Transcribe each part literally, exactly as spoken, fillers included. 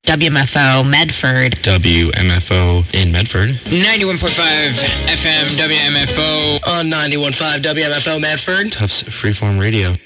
W M F O Medford. W M F O in Medford. ninety-one point five F M W M F O. On ninety-one point five W M F O Medford. Tufts Freeform Radio.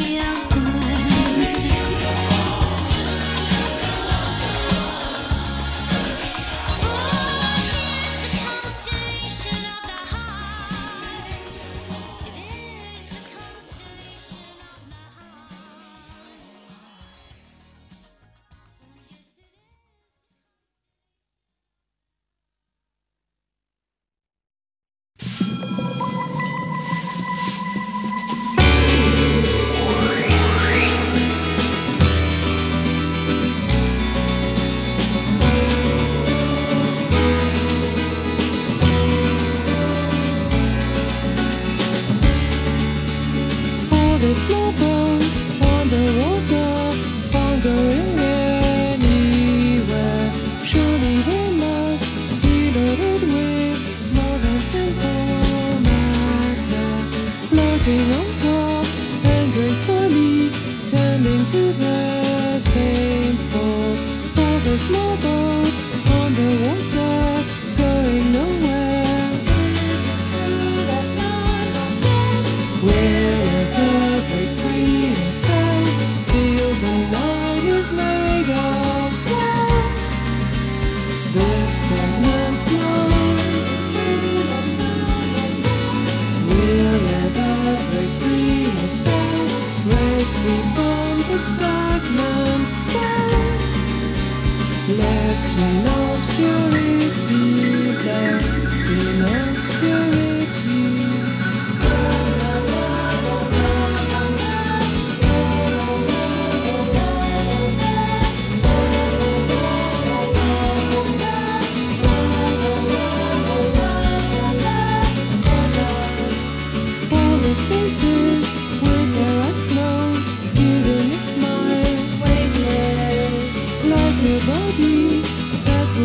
Your body that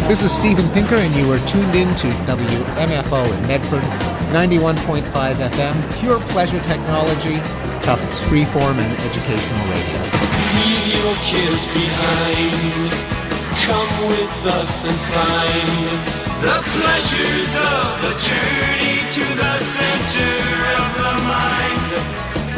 This is Steven Pinker, and you are tuned in to W M F O in Medford, ninety-one point five F M, pure pleasure technology, Tufts freeform and educational radio. Leave your cares behind. Come with us and find the pleasures of the journey to the center of the mind.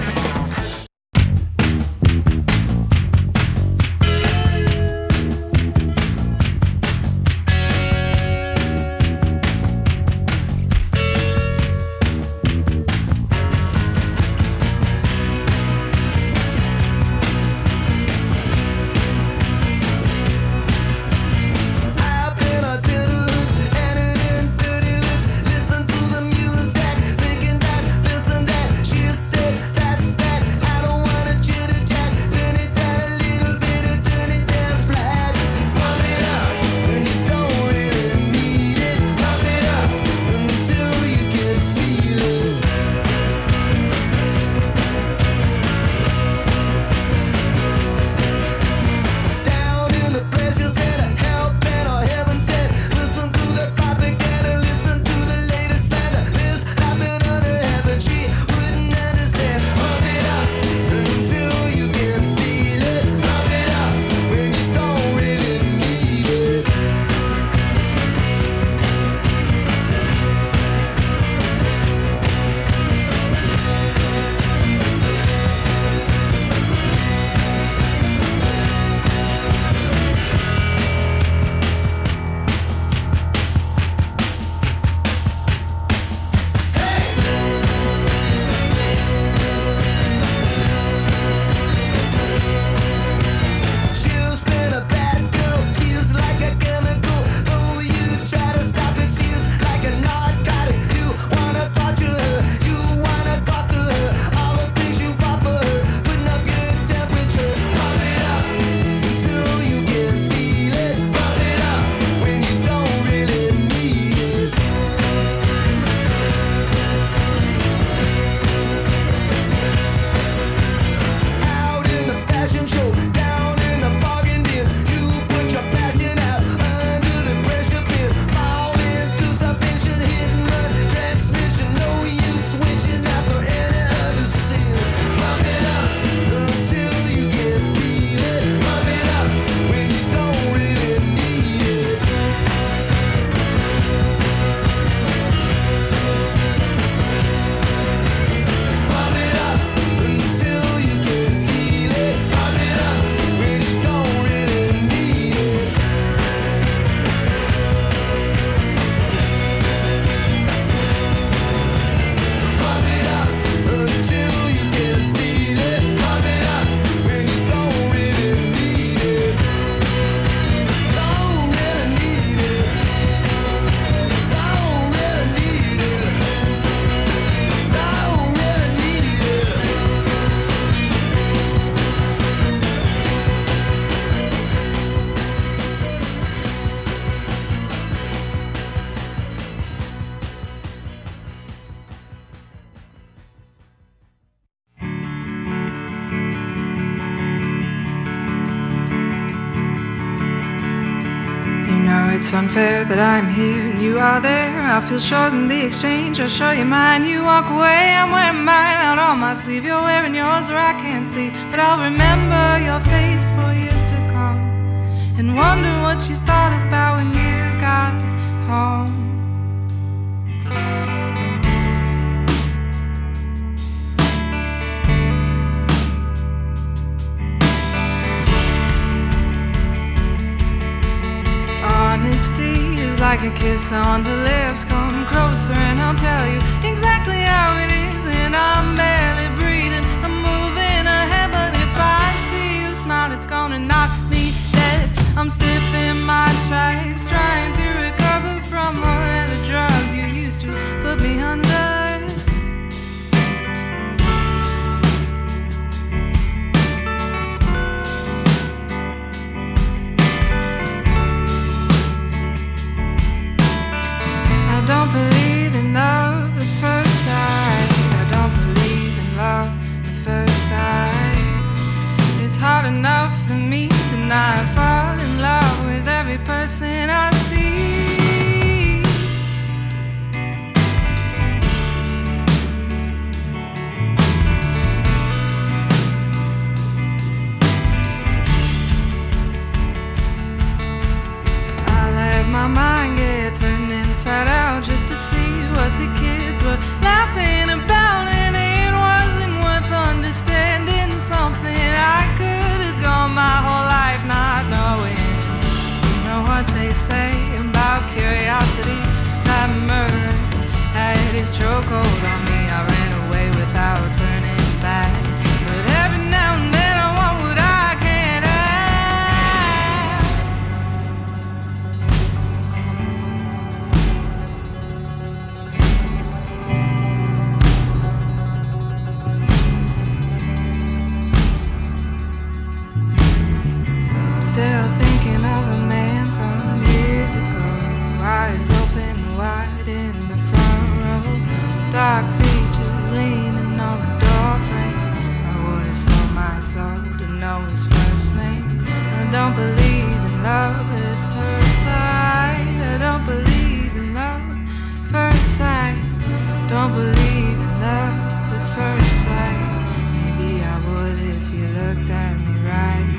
It's unfair that I'm here and you are there. I feel short in the exchange. I'll show you mine. You walk away, I'm wearing mine out on my sleeve. You're wearing yours where I can't see, but I'll remember your face for years to come and wonder what you thought about when you got home. Honesty is like a kiss on the lips. Come closer and I'll tell you exactly how it is. And I'm barely breathing, I'm moving ahead, but if I see you smile, it's gonna knock me dead. I'm stiff in my tracks, trying to recover from whatever drug you used to put me under. I don't believe in love at first sight. I don't believe I don't believe in love at first sight. I don't believe in love at first sight. Don't believe in love at first sight. Maybe I would if you looked at me right.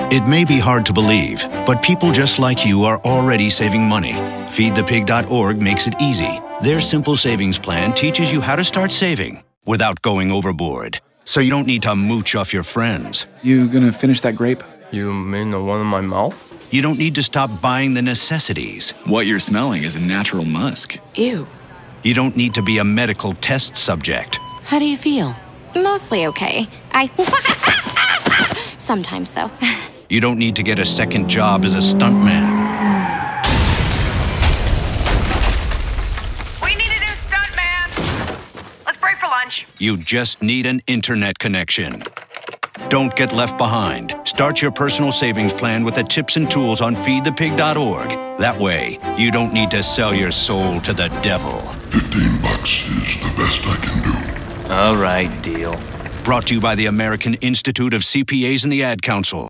It may be hard to believe, but people just like you are already saving money. feed the pig dot org makes it easy. Their simple savings plan teaches you how to start saving without going overboard. So you don't need to mooch off your friends. You gonna finish that grape? You mean the one in my mouth? You don't need to stop buying the necessities. What you're smelling is a natural musk. Ew. You don't need to be a medical test subject. How do you feel? Mostly okay. I... Sometimes, though. You don't need to get a second job as a stuntman. We need a new stuntman. Let's break for lunch. You just need an internet connection. Don't get left behind. Start your personal savings plan with the tips and tools on feed the pig dot org. That way, you don't need to sell your soul to the devil. Fifteen bucks is the best I can do. All right, deal. Brought to you by the American Institute of C P As and the Ad Council.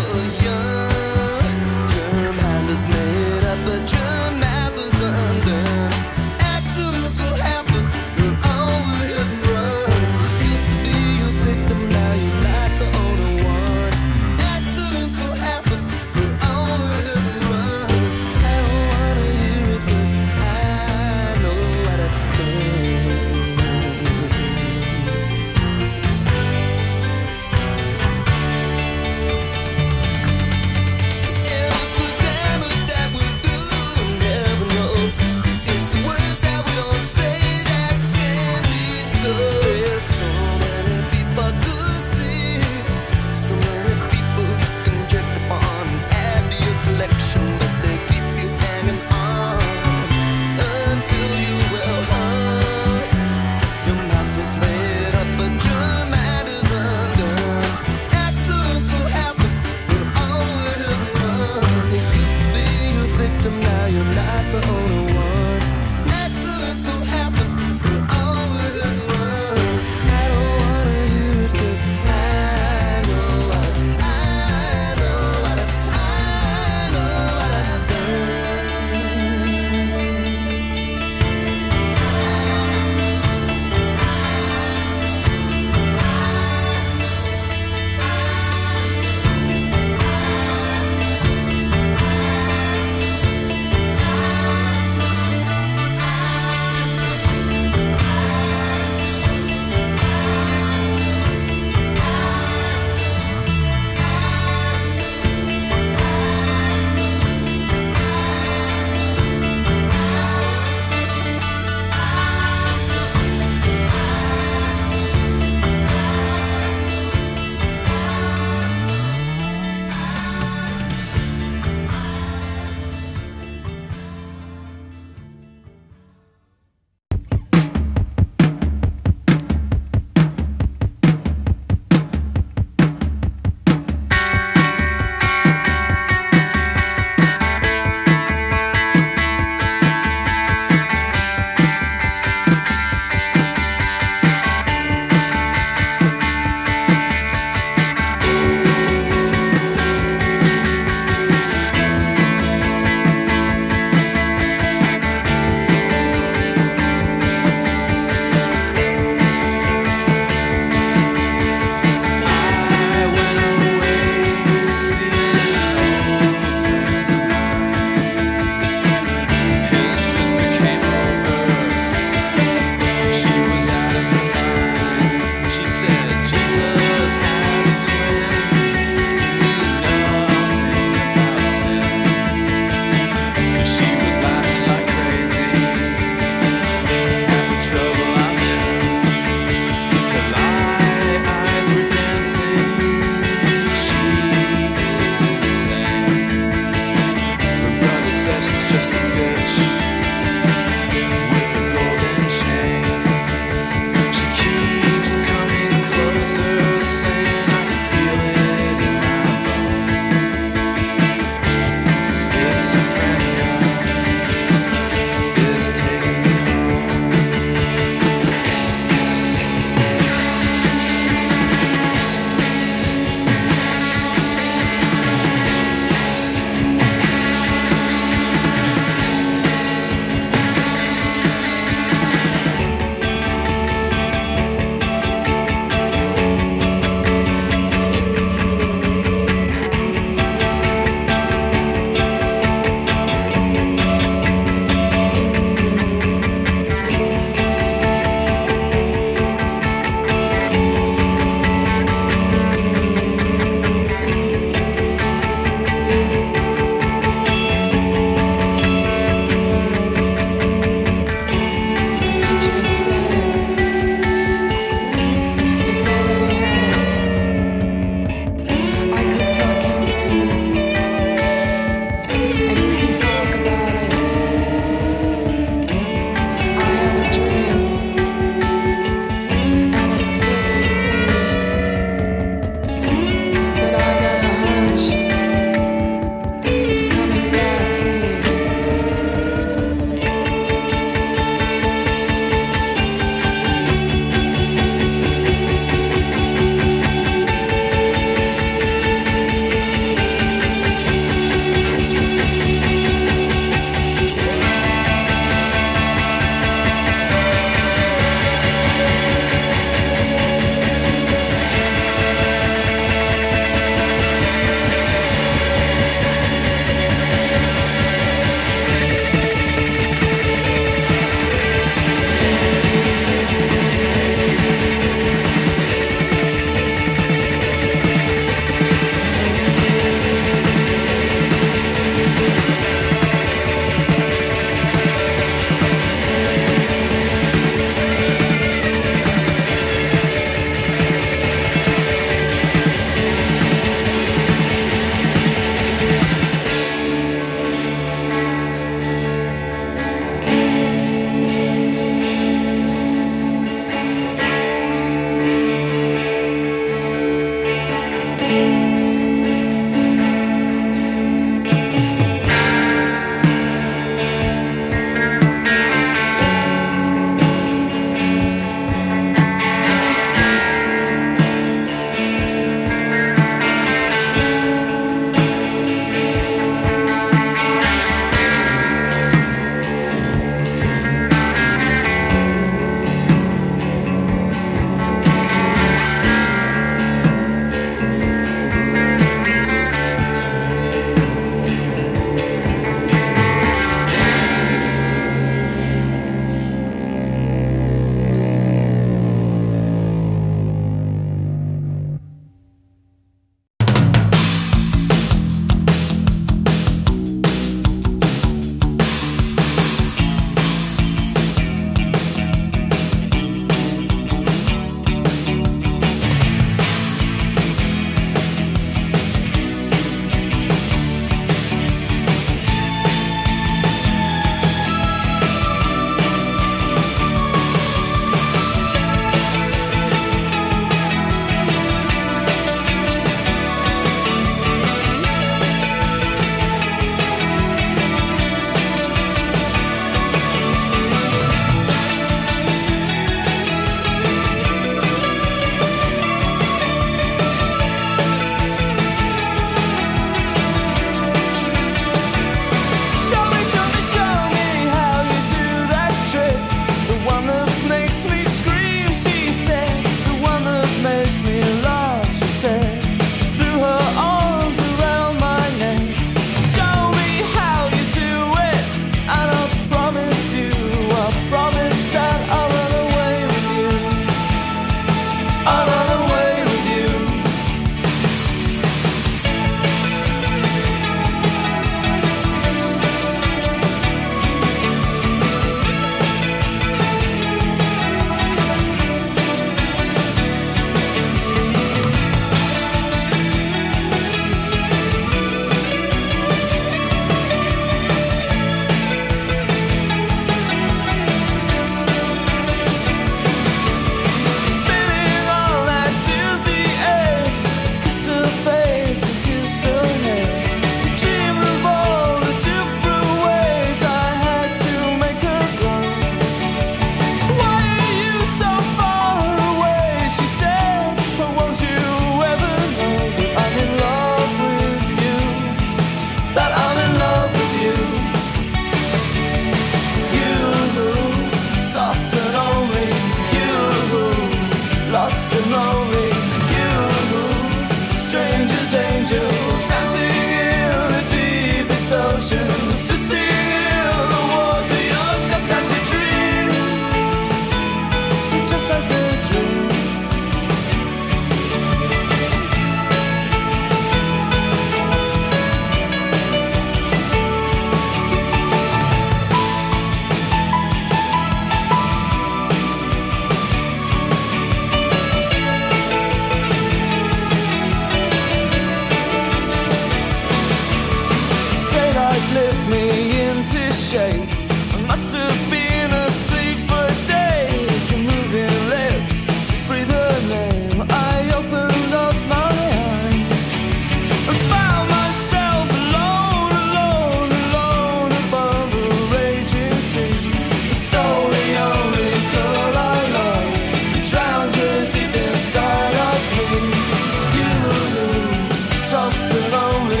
to shape. I must have been asleep for days. Your moving lips to breathe her name. I opened up my eyes and found myself alone, alone, alone above a raging sea. I stole the only girl I loved, drowned her deep inside of me. You, soft and lonely,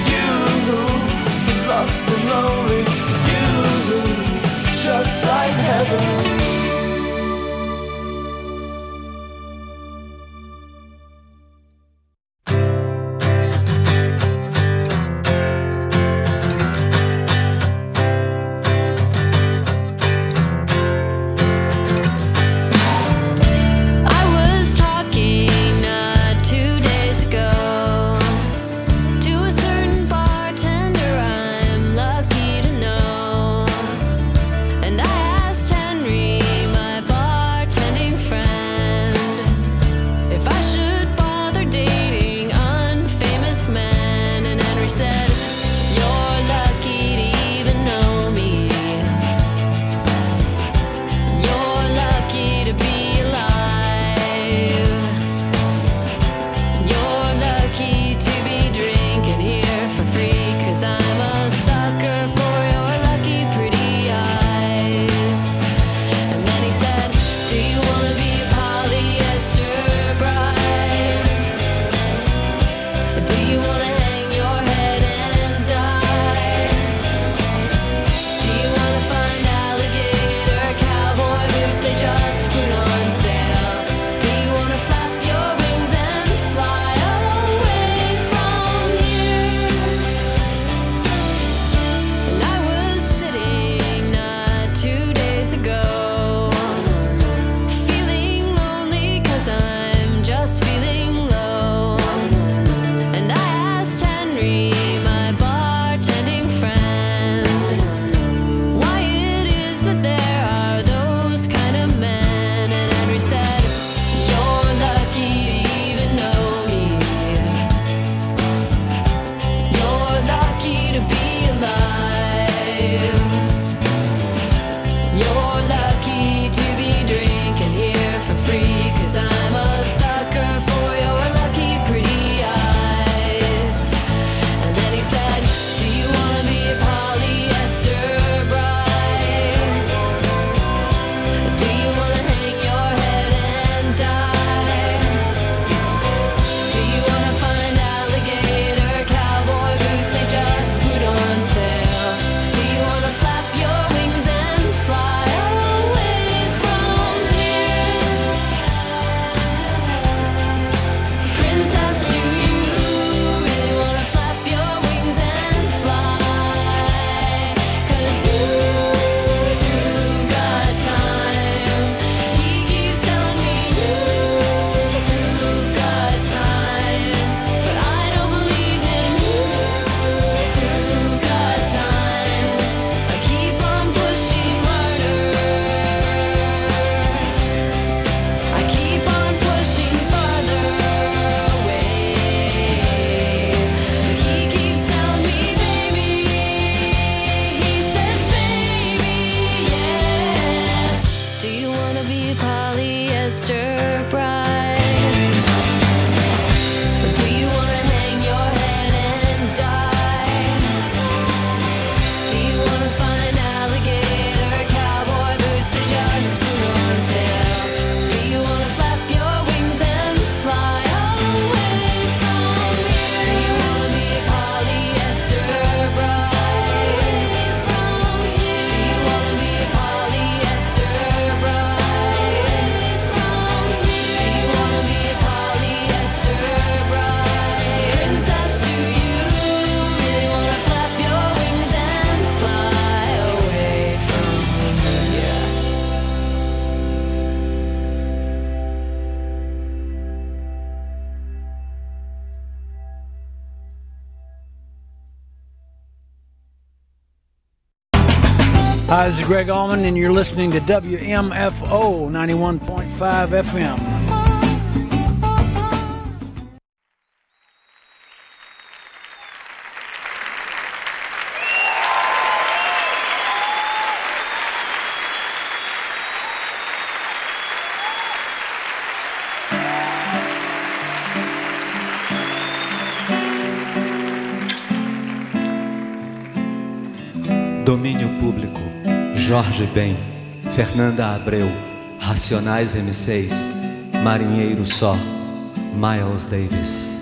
you, lost and lonely, you, just like heaven. Hi, this is Greg Allman, and you're listening to W M F O ninety-one point five F M. domínio público, Jorge Ben, Fernanda Abreu, Racionais M seis, Marinheiro Só, Miles Davis.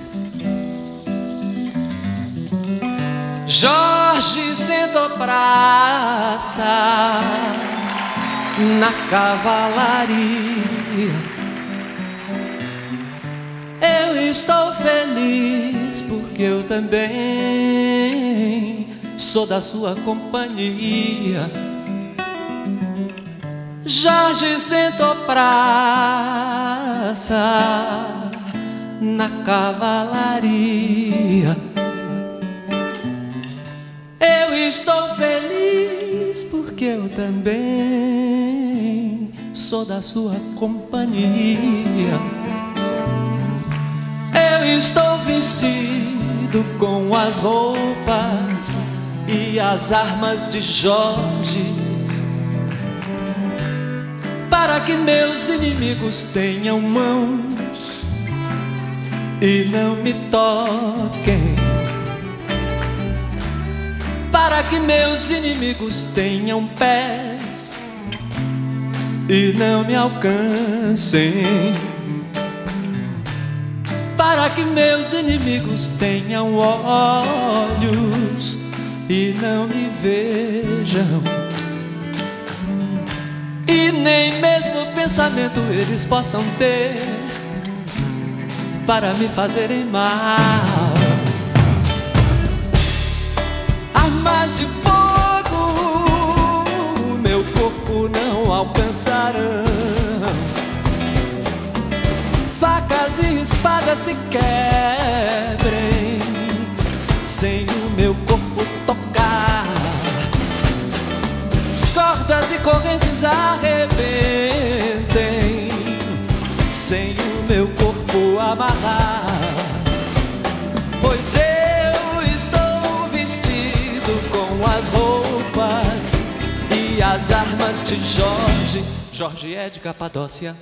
Jorge sentou praça na cavalaria. Eu estou feliz porque eu também sou da sua companhia. Jorge sentou praça na cavalaria. Eu estou feliz porque eu também sou da sua companhia. Eu estou vestido com as roupas e as armas de Jorge, para que meus inimigos tenham mãos e não me toquem, para que meus inimigos tenham pés e não me alcancem, para que meus inimigos tenham olhos e não me vejam, e nem mesmo pensamento eles possam ter para me fazerem mal. Armas de fogo meu corpo não alcançarão, facas e espadas se quebrem sem o meu corpo tocar, cordas e correntes arrebentem sem o meu corpo amarrar, pois eu estou vestido com as roupas e as armas de Jorge. Jorge é de Capadócia.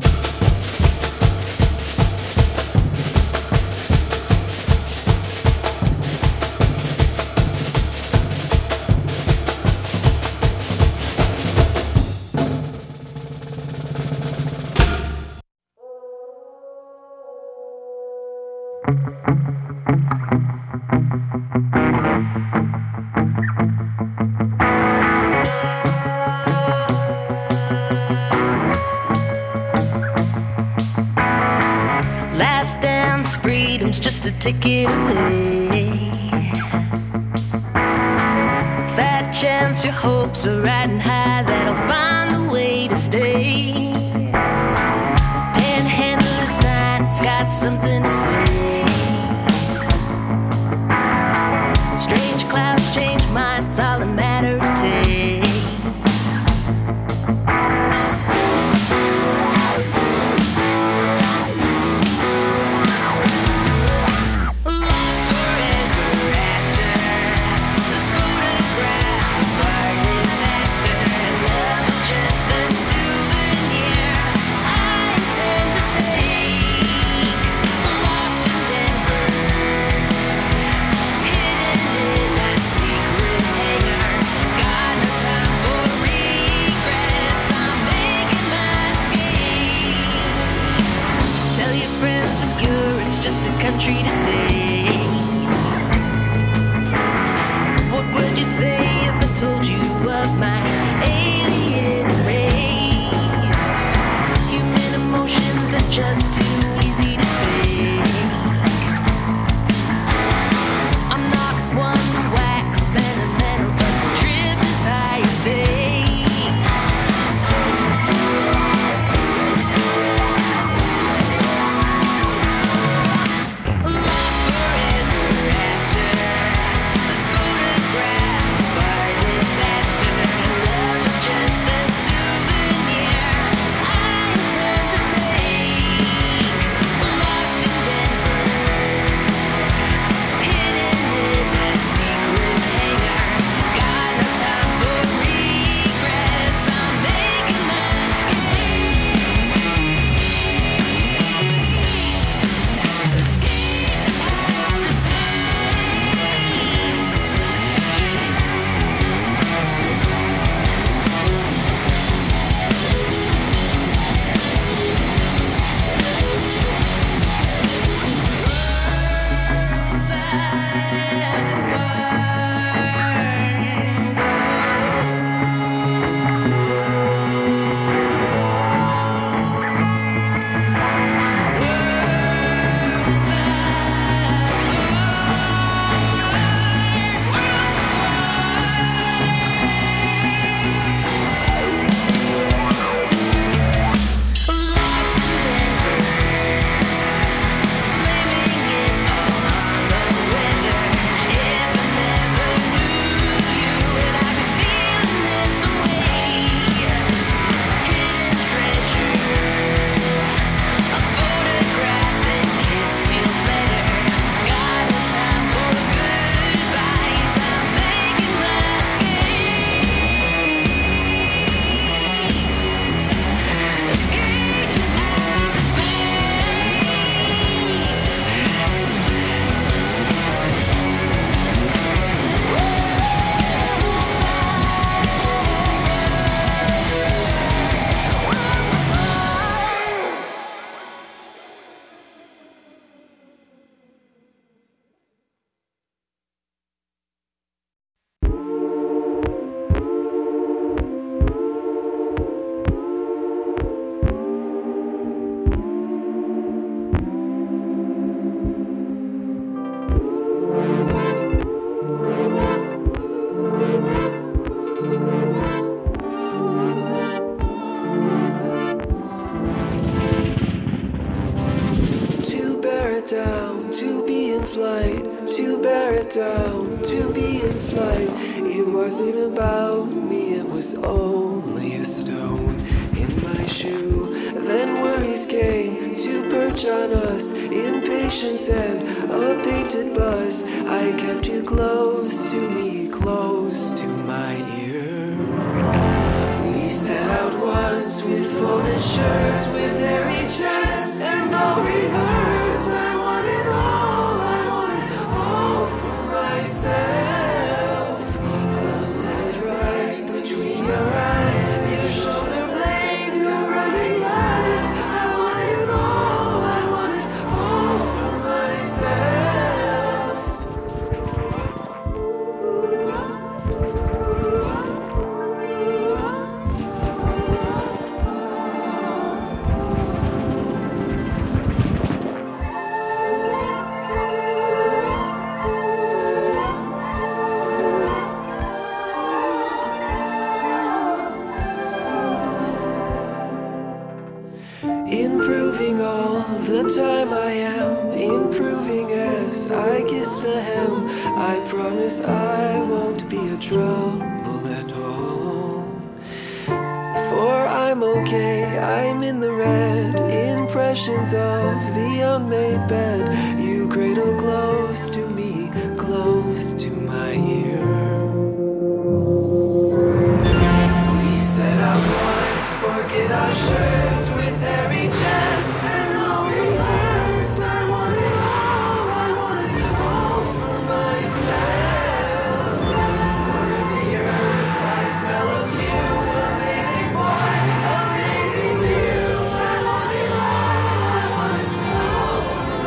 Last dance, freedom's just a ticket away. Fat chance your hopes are riding high, that'll find a way to stay. Panhandle a sign, it's got something to say. Strange clouds change minds, it's all a matter of taste. Country to date. What would you say if I told you of my alien race? Human emotions, they're just too easy to fake. I'm not one to wax sentimental, but this trip is higher stakes. Just a souvenir I intend to take. sat down to be in flight. It wasn't about me, it was only a stone in my shoe. Then worries came to perch on us, impatience and a painted bus. I kept you close to me, close to my ear. We set out once with folded shirts, with hairy chests and no rehearse. I wanted all, I wanted all for myself. I'll set it right between your eyes, your shoulder blade, your running life. I wanted all, I wanted all for myself. Improving all the time I am, improving as I kiss the hem. I promise I won't be a trouble at home. For I'm okay, I'm in the red. Impressions of the unmade bed. You cradle close to me, close to my ear. We set out once, forget our shirts with hairy chests and no rehearse. I wanted all, I wanted all for myself. Warm the earth, I smell of you, amazing boy, amazing view. I wanted all, I wanted all for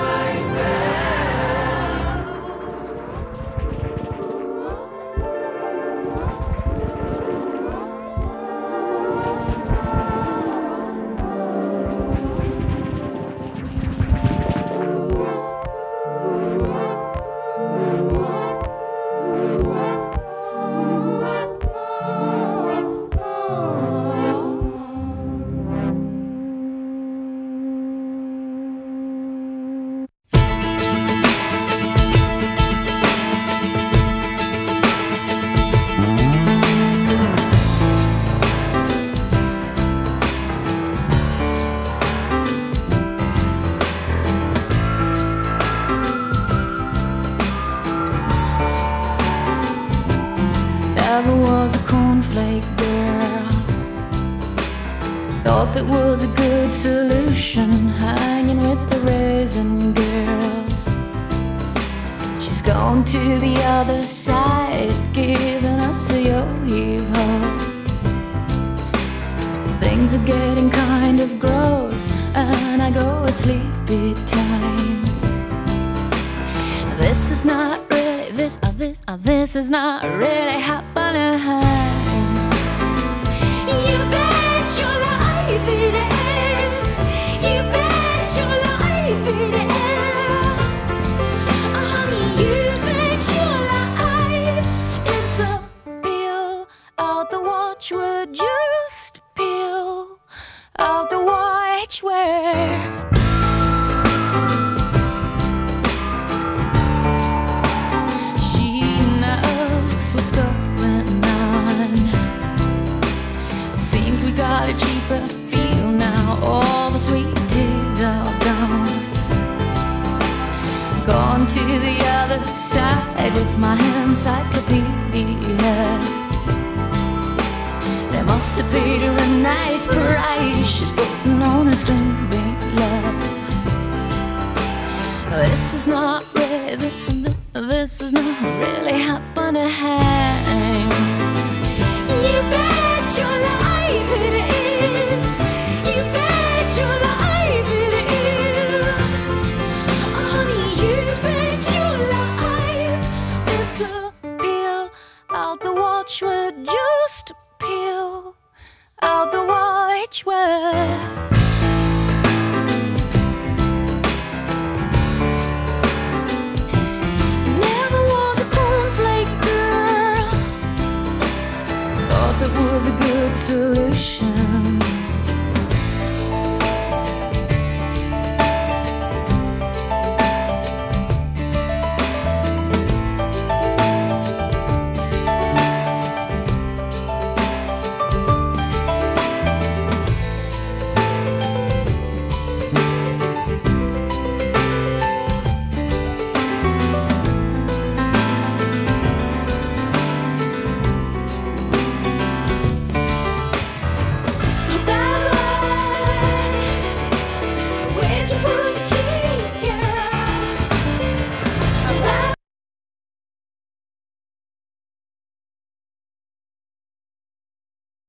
Never was a cornflake girl. Thought that was a good solution, hanging with the raisin girls. She's gone to the other side, giving us a yo-yo. Things are getting kind of gross, and I go at sleepy time. This is not really, this, uh, this, uh, this is not really happening. You bet your life it is. You bet your life it is. Oh, honey, you bet your life it's a peel out the watchword, just peel out the watchword. What's going on? Seems we got a cheaper feel now. All the sweet teas are gone. Gone to the other side with my encyclopedia. They must have paid her a nice price. She's putting on a string, big love. This is not really, this is not really happening. You bet your life it is. You bet your life it is. Oh, honey, you bet your life it's a peel out the watchword, just peel out the watchword. That was a good solution.